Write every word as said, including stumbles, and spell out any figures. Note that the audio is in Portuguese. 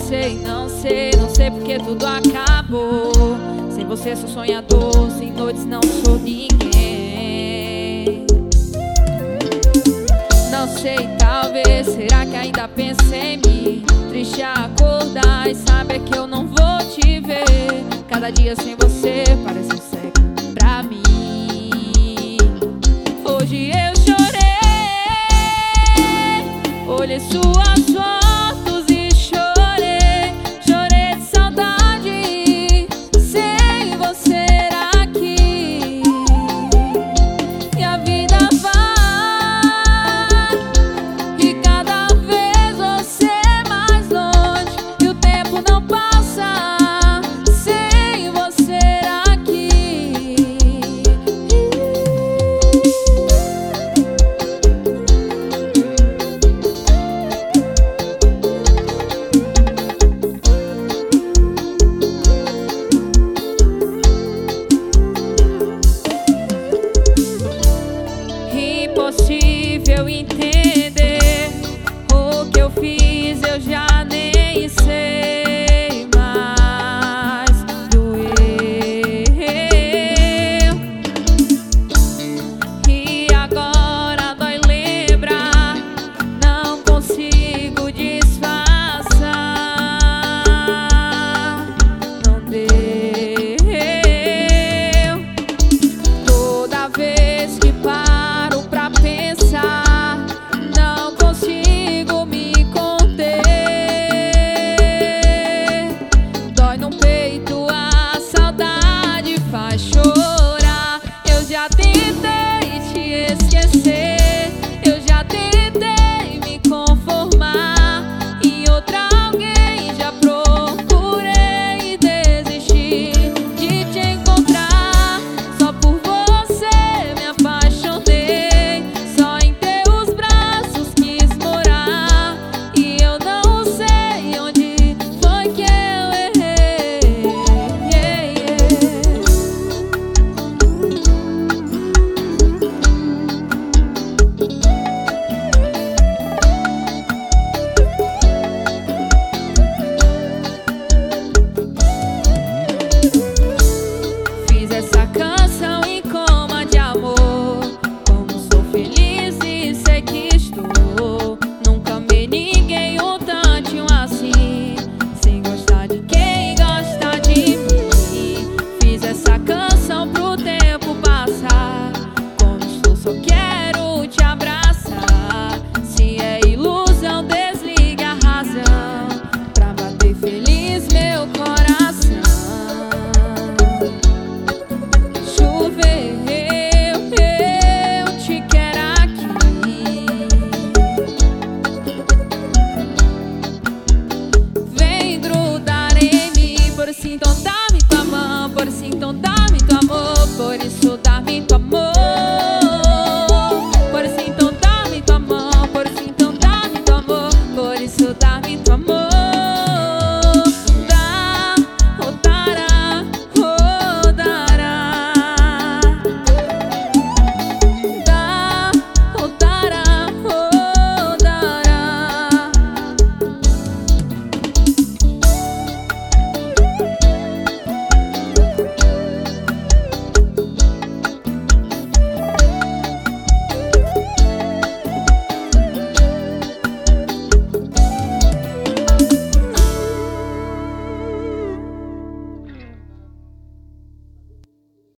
sei, não sei, não sei porque tudo acabou. Sem você sou sonhador, sem noites não sou ninguém. Não sei, talvez, será que ainda pensei em mim? Triste acordar e saber que eu não vou te ver. Cada dia sem você parece um século.